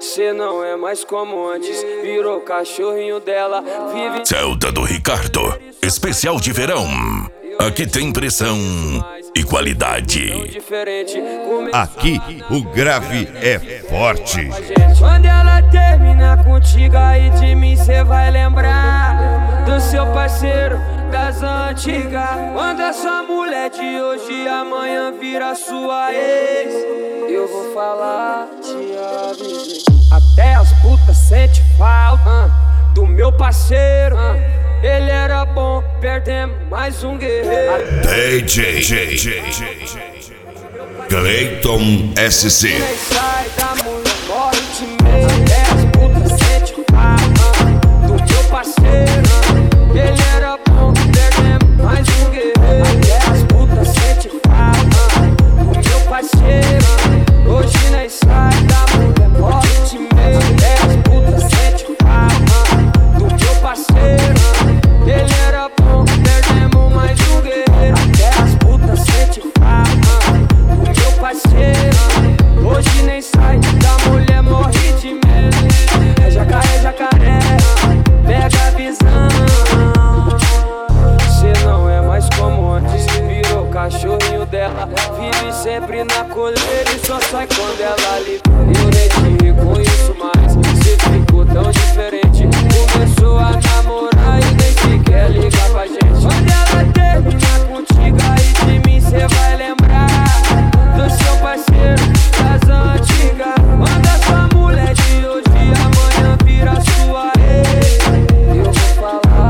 Cê não é mais como antes, virou cachorrinho dela, vive... Celta do Ricardo, especial de verão. Aqui tem pressão e qualidade. Aqui o grave é forte. Quando ela terminar contigo, aí de mim cê vai lembrar do seu parceiro das antigas. Quando essa mulher de hoje amanhã vira sua ex, eu vou falar, te avisei. Até as putas sente falta do meu parceiro. Ele era bom, perdemos mais um guerreiro. DJ Cleiton SC. Sai da mulher, morre de medo. Até as putas sente falta do meu parceiro. Ele era bom, perdemos mais um guerreiro. Até as putas sente falta do meu parceiro. Hoje nós sai da mulher, morre de medo. Até as putas sente falta do meu parceiro. Ele era bom, perdemos mais um guerreiro. Até as putas sente falta do meu parceiro. Hoje nem sai da mulher, morre de medo. É jacaré, pega a visão. Cê não é mais como antes, virou cachorrinho dela, vive sempre na coleira e só sai quando ela livre. Eu nem te reconheço mais, cê ficou tão diferente. Começou a namorar e nem sequer ligar pra gente. Quando ela terminar contigo, aí de mim cê vai lembrar do seu parceiro das antigas. Quando essa mulher de hoje amanhã vira sua ex, eu vou falar,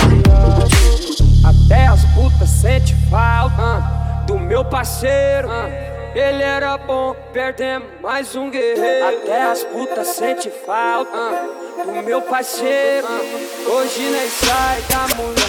até as putas sente falta do meu parceiro. Ele era bom, perdemos mais um guerreiro. Até as putas sente falta do meu parceiro. Hoje nem sai da mulher.